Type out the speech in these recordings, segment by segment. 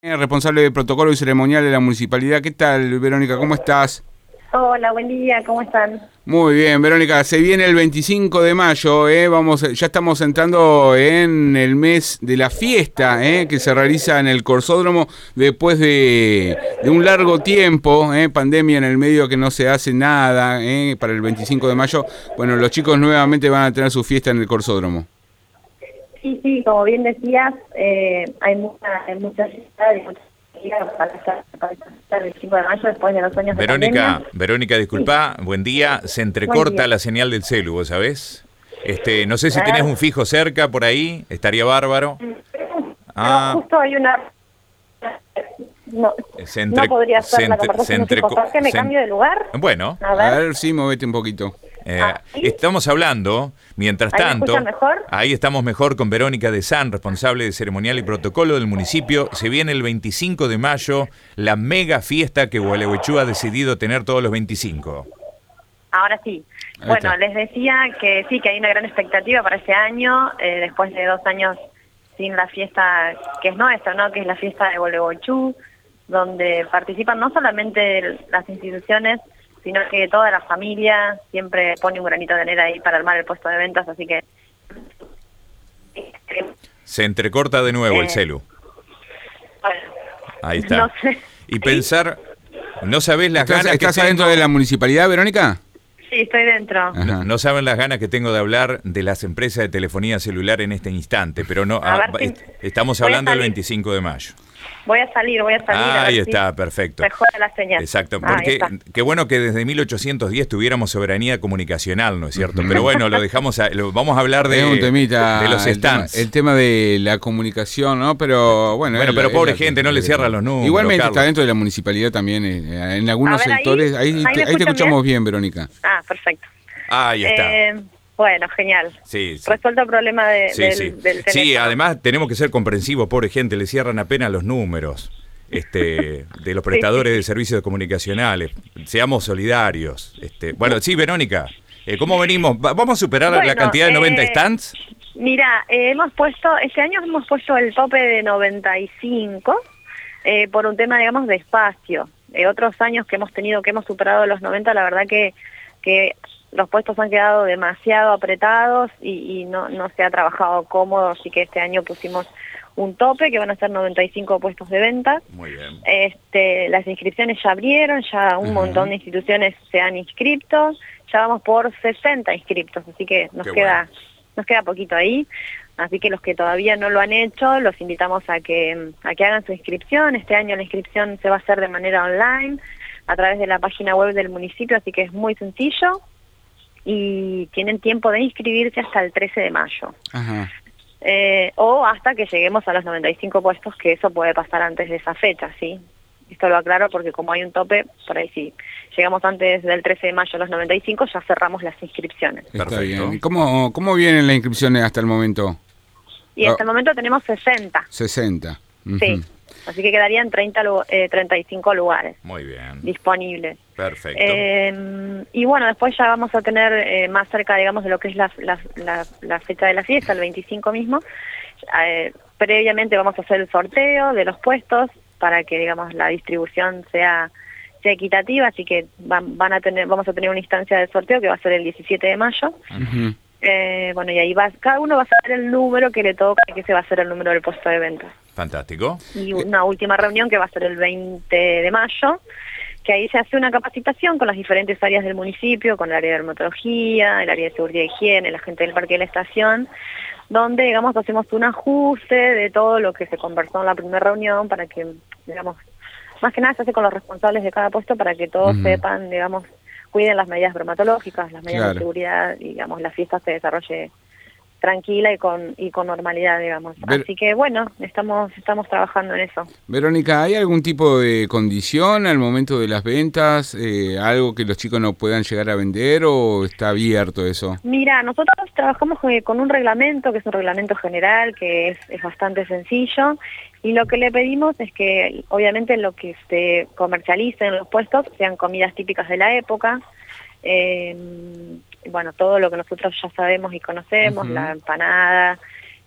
Responsable de protocolo y ceremonial de la municipalidad. ¿Qué tal, Verónica? ¿Cómo estás? Hola, buen día, ¿cómo están? Muy bien, Verónica. Se viene el 25 de mayo, ya estamos entrando en el mes de la fiesta, que se realiza en el Corsódromo después de un largo tiempo, pandemia en el medio que no se hace nada, para el 25 de mayo. Bueno, los chicos nuevamente van a tener su fiesta en el Corsódromo. Sí, como bien decías, hay mucha fiesta de muchas para el 25 de mayo después de los años de pandemia. Verónica, disculpa, sí. Buen día. Se entrecorta la señal del celu, ¿vos sabés? No sé si tenés un fijo cerca por ahí, estaría bárbaro. Justo hay una... No podría ser la conversación que me cambio de lugar. Bueno, a ver, sí, movete un poquito. ¿Sí? Estamos hablando, mientras tanto, ahí estamos mejor con Verónica de San, responsable de ceremonial y protocolo del municipio. Se viene el 25 de mayo, la mega fiesta que Gualeguaychú ha decidido tener todos los 25. Ahora sí. Bueno, les decía que sí, que hay una gran expectativa para este año, después de 2 años sin la fiesta que es nuestra, ¿no? Que es la fiesta de Gualeguaychú, donde participan no solamente las instituciones, sino que toda la familia siempre pone un granito de arena ahí para armar el puesto de ventas, así que... Se entrecorta de nuevo el celu. Bueno, ahí está. No sé. Y pensar, ¿no sabés las ganas ¿Estás adentro de la municipalidad, Verónica? Sí, estoy dentro. No saben las ganas que tengo de hablar de las empresas de telefonía celular en este instante, pero no, estamos hablando del 25 de mayo. Voy a salir. Ahí está, perfecto. Mejora la señal. Exacto, porque qué bueno que desde 1810 tuviéramos soberanía comunicacional, ¿no es cierto? Pero bueno, vamos a hablar de un temita, de los stands. El tema de la comunicación, ¿no? Pero bueno, pero pobre gente, no le cierran los números. Igualmente Carlos. Está dentro de la municipalidad también, en algunos sectores. Ahí te escuchamos bien, Verónica. Perfecto. Ahí está. Bueno, genial. Sí. Resuelto el problema del teléfono. Sí, además tenemos que ser comprensivos, pobre gente, le cierran apenas los números de los prestadores de servicios comunicacionales. Seamos solidarios. Bueno, sí, Verónica, ¿cómo venimos? ¿Vamos a superar la cantidad de 90 stands? Mira, este año hemos puesto el tope de 95 por un tema, digamos, de espacio. Otros años que hemos superado los 90, la verdad que los puestos han quedado demasiado apretados y no se ha trabajado cómodo, así que este año pusimos un tope que van a ser 95 puestos de venta. Muy bien. Las inscripciones ya abrieron, ya un montón de instituciones se han inscrito, ya vamos por 60 inscriptos, así que nos queda poquito ahí. Así que los que todavía no lo han hecho, los invitamos a que hagan su inscripción. Este año la inscripción se va a hacer de manera online, a través de la página web del municipio, así que es muy sencillo. Y tienen tiempo de inscribirse hasta el 13 de mayo. Ajá. O hasta que lleguemos a los 95 puestos, que eso puede pasar antes de esa fecha, ¿sí? Esto lo aclaro porque como hay un tope, por ahí si llegamos antes del 13 de mayo a los 95, ya cerramos las inscripciones. Está bien. ¿Y cómo vienen las inscripciones hasta el momento? Y hasta el momento tenemos 60. 60. Sí. Así que quedarían 35 lugares. Muy bien. Disponibles. Perfecto. Y bueno, después ya vamos a tener más cerca, digamos, de lo que es la fecha de la fiesta, el 25 mismo. Previamente vamos a hacer el sorteo de los puestos para que, digamos, la distribución sea equitativa, así que vamos a tener una instancia de sorteo que va a ser el 17 de mayo. Uh-huh. Bueno, y ahí cada uno va a saber el número que le toca, que ese va a ser el número del puesto de venta. Fantástico. Y una última reunión que va a ser el 20 de mayo, que ahí se hace una capacitación con las diferentes áreas del municipio, con el área de dermatología, el área de seguridad y higiene, la gente del parque de la estación, donde, digamos, hacemos un ajuste de todo lo que se conversó en la primera reunión para que, digamos, más que nada se hace con los responsables de cada puesto para que todos sepan, digamos, cuiden las medidas bromatológicas, las medidas de seguridad, y, digamos, la fiesta se desarrolle tranquila y con normalidad, digamos. Así que bueno, estamos trabajando en eso. Verónica, ¿hay algún tipo de condición al momento de las ventas? ¿Algo que los chicos no puedan llegar a vender o está abierto eso? Mira, nosotros trabajamos con un reglamento, que es un reglamento general, que es bastante sencillo, y lo que le pedimos es que obviamente lo que se comercialice en los puestos sean comidas típicas de la época, bueno, todo lo que nosotros ya sabemos y conocemos, la empanada,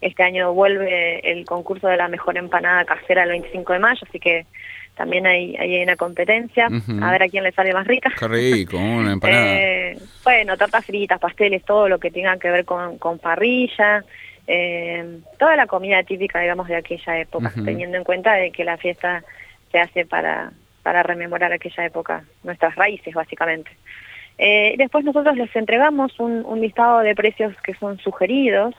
Este año vuelve el concurso de la mejor empanada casera el 25 de mayo, así que también hay una competencia, a ver a quién le sale más rica. Qué rico, una empanada. Bueno, tortas fritas, pasteles, todo lo que tenga que ver con parrilla, toda la comida típica, digamos, de aquella época, teniendo en cuenta de que la fiesta se hace para rememorar aquella época, nuestras raíces, básicamente. Después nosotros les entregamos un listado de precios que son sugeridos,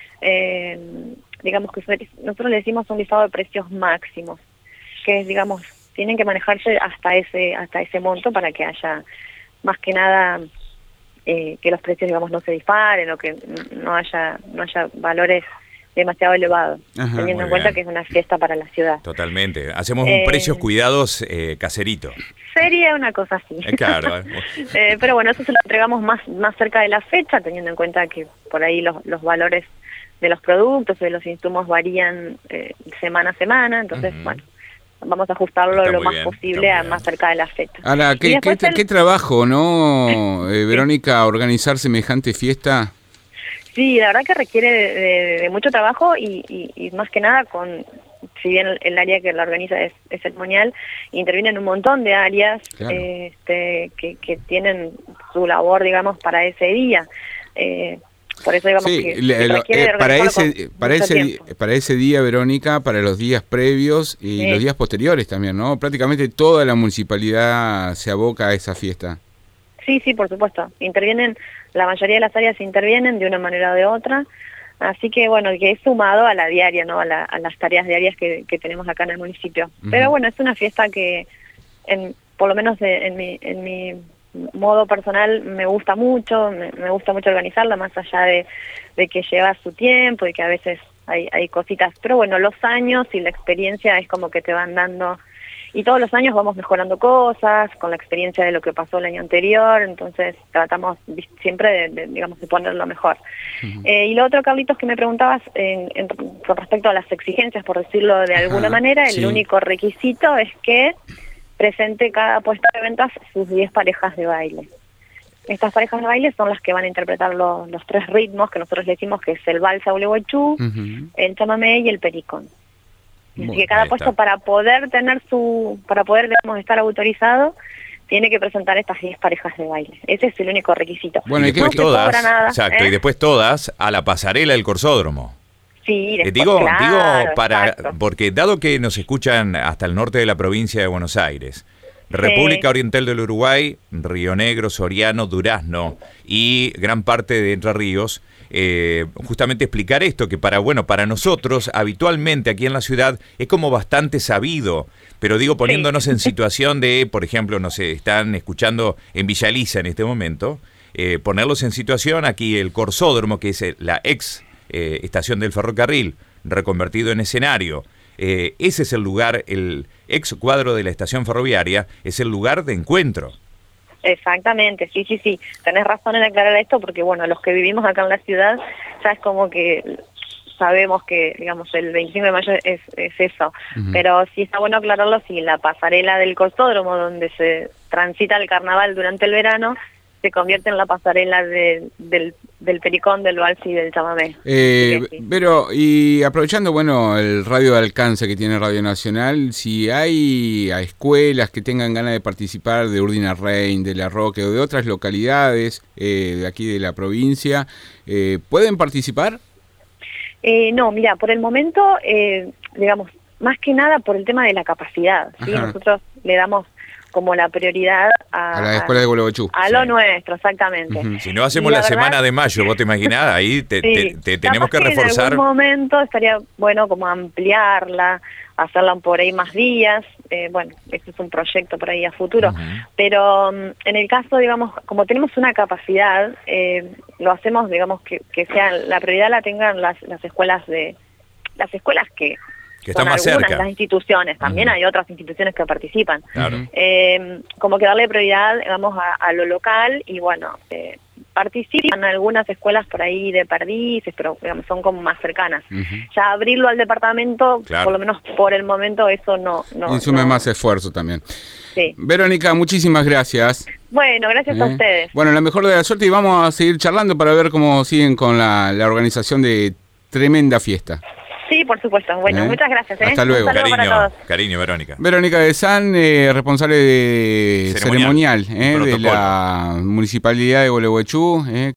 digamos que nosotros le decimos un listado de precios máximos, que es, digamos, tienen que manejarse hasta ese monto para que haya, más que nada, que los precios, digamos, no se disparen o que no haya valores demasiado elevados, teniendo en cuenta que es una fiesta para la ciudad. Totalmente. Hacemos un precios cuidados caserito. Sería una cosa así. Claro. Pero bueno, eso se lo entregamos más cerca de la fecha, teniendo en cuenta que por ahí los valores de los productos o de los insumos varían semana a semana, entonces, bueno, vamos a ajustarlo lo más posible a más cerca de la fecha. Ahora, ¿qué trabajo, no, Verónica, organizar semejante fiesta? Sí, la verdad que requiere de mucho trabajo y más que nada si bien el área que la organiza es ceremonial, intervienen un montón de áreas, claro, que tienen su labor, digamos, para ese día. Por eso, digamos, sí, que para ese día, Verónica, para los días previos y los días posteriores también, ¿no? Prácticamente toda la municipalidad se aboca a esa fiesta. Sí, por supuesto. La mayoría de las áreas intervienen de una manera o de otra. Así que, bueno, que es sumado a la diaria, ¿no? A las tareas diarias que tenemos acá en el municipio. Pero bueno, es una fiesta que, por lo menos en mi modo personal, me gusta mucho. Me gusta mucho organizarla, más allá de que lleva su tiempo y que a veces hay cositas. Pero bueno, los años y la experiencia es como que te van dando. Y todos los años vamos mejorando cosas con la experiencia de lo que pasó el año anterior, entonces tratamos siempre de poner lo mejor. Y lo otro, Carlitos, que me preguntabas con respecto a las exigencias, por decirlo de alguna manera, el único requisito es que presente cada puesto de ventas sus 10 parejas de baile. Estas parejas de baile son las que van a interpretar los 3 ritmos que nosotros le decimos, que es el vals Gualeguaychú, el chamamé y el pericón. Así que cada puesto, para poder digamos, estar autorizado, tiene que presentar estas 10 parejas de baile. Ese es el único requisito. Bueno, y después todas, exacto, y después todas a la pasarela del Corsódromo. Sí, después, digo porque dado que nos escuchan hasta el norte de la provincia de Buenos Aires, República Oriental del Uruguay, Río Negro, Soriano, Durazno y gran parte de Entre Ríos, justamente explicar esto, que para nosotros habitualmente aquí en la ciudad es como bastante sabido, pero digo, poniéndonos en situación de, por ejemplo, no sé, están escuchando en Villa Elisa en este momento, ponerlos en situación aquí el Corsódromo, que es la ex estación del ferrocarril, reconvertido en escenario. Ese es el lugar, el ex cuadro de la estación ferroviaria, es el lugar de encuentro. Exactamente, sí. Tenés razón en aclarar esto porque, bueno, los que vivimos acá en la ciudad, ya es como que sabemos que, digamos, el 25 de mayo es eso. Pero sí está bueno aclararlo, si la pasarela del Corsódromo, donde se transita el carnaval durante el verano, se convierte en la pasarela del pericón, del vals y del chamamé. Pero, y aprovechando, bueno, el radio de alcance que tiene Radio Nacional, si hay a escuelas que tengan ganas de participar de Urdinarrain, de La Roque o de otras localidades de aquí de la provincia, ¿pueden participar? No, mira, por el momento, digamos, más que nada por el tema de la capacidad, ¿sí? Nosotros le damos como la prioridad a la escuela de Gualeguaychú. A lo nuestro, exactamente. Si no hacemos la semana de mayo, vos te imaginás, ahí te tenemos que reforzar. En algún momento estaría bueno como ampliarla, hacerla por ahí más días, bueno, este es un proyecto por ahí a futuro, pero en el caso, digamos, como tenemos una capacidad, lo hacemos, digamos, que sea la prioridad la tengan las escuelas que están más cerca. Las instituciones, también hay otras instituciones que participan. Claro. Como que darle prioridad, digamos, a lo local y bueno, participan algunas escuelas por ahí de Perdices, pero digamos, son como más cercanas. Ya abrirlo al departamento, por lo menos por el momento, eso no insume más esfuerzo también. Sí. Verónica, muchísimas gracias. Bueno, gracias a ustedes. Bueno, la mejor de la suerte y vamos a seguir charlando para ver cómo siguen con la organización de tremenda fiesta. Sí, por supuesto. Bueno, muchas gracias. Hasta luego. Un saludo para todos. Cariño, Verónica. Verónica de San, responsable de ceremonial de protocolo. la Municipalidad de Gualeguaychú.